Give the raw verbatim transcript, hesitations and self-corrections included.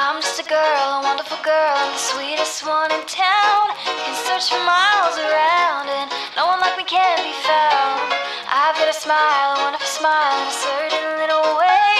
I'm just a girl, a wonderful girl, and the sweetest one in town. Can search for miles around, and no one like me can be found. I've got a smile, a wonderful smile, in a certain little way.